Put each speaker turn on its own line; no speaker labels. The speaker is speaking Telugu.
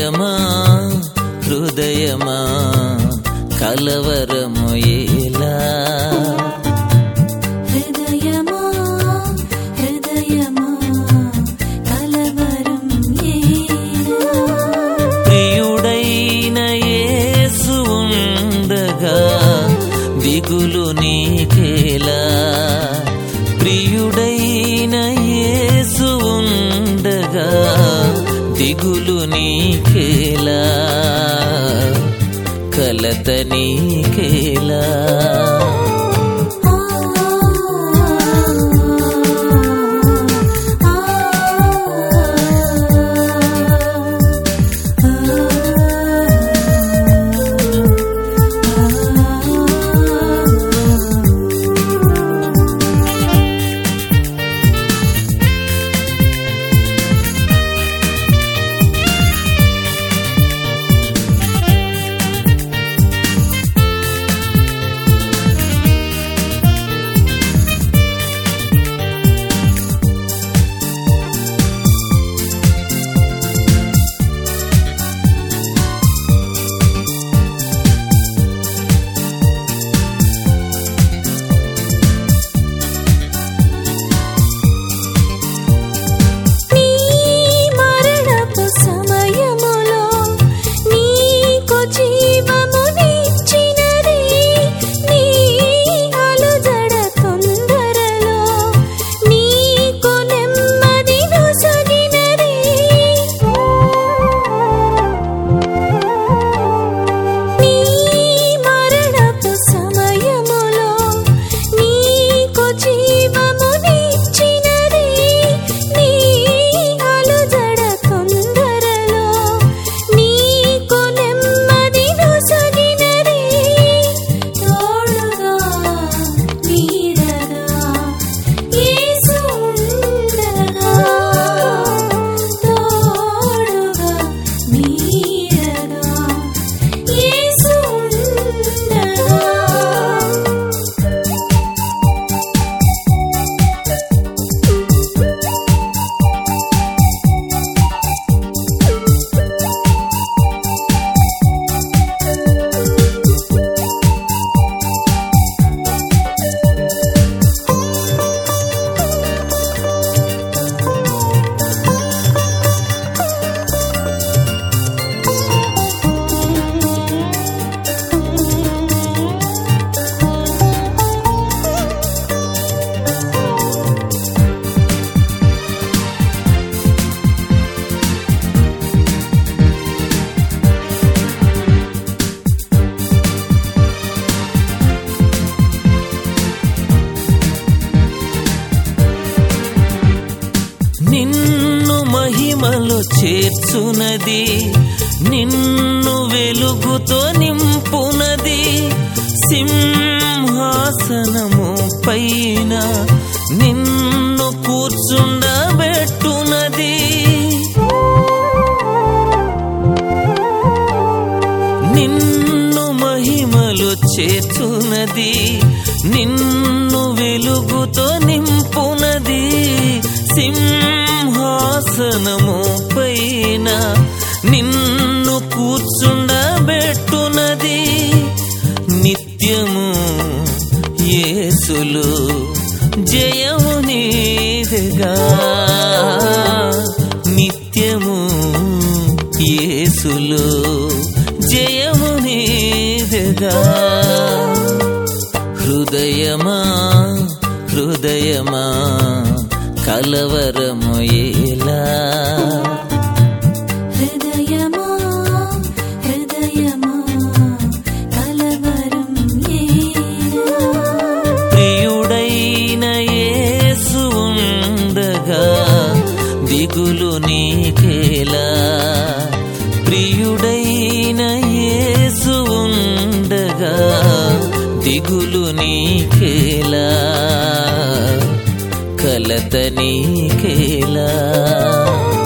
హృదయమా హృదయమా కలవరము ఎలా
హృదయమా హృదయమా కలవరం ఎలా
ప్రియుడైన యేసు ఉండగా దిగులు నీకేలా ప్రియుడైన యేసు ఉండగా దిగులు నీకేలా కలత నీకేలా నిన్ను మహిమలో చేర్చునది నిన్ను వెలుగుతో నింపునది సింహాసనము పైన నిన్ను కూర్చుండబెట్టునది నిన్ను మహిమలో చేర్చునది నిన్ను వెలుగుతో నింపునది సింహాసనము పైన నిన్ను కూర్చుండబెట్టునది నిత్యము యేసులో జయము నీదెగా నిత్యము యేసులో జయము నీదెగా హృదయమా హృదయమా కలవరము ఎలా
హృదయమా హృదయమా కలవరం ఎలా
ప్రియుడైన యేసు ఉండగా దిగులు నీకేలా ప్రియుడైన యేసు ఉండగా దిగులు నీకేలా కలత నీకేలా